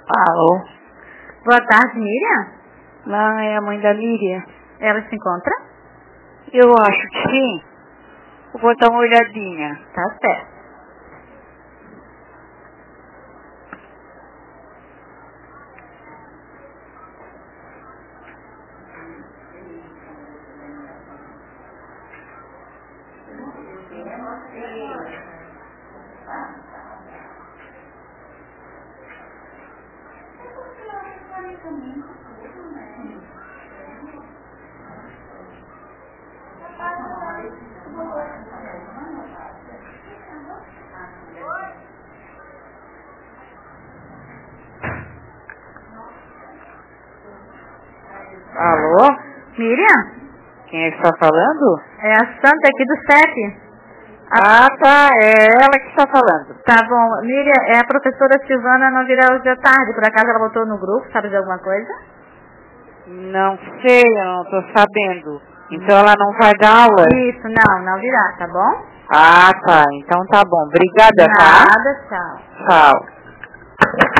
Alô? Boa tarde, Miriam? Não, é a mãe da Miriam. Ela se encontra? Eu acho que sim. Eu vou dar uma olhadinha. Tá certo. Alô? Miriam? Quem é que está falando? É a Santa aqui do CEP. Ah, tá. É ela que está falando. Tá bom. Miriam, é a professora Silvana não virá hoje à tarde. Por acaso ela botou no grupo, sabe de alguma coisa? Não sei, eu não estou sabendo. Então ela não vai dar aula? Isso, não virá, tá bom? Ah, tá. Então tá bom. Obrigada, tá? Nada, tchau. Tchau.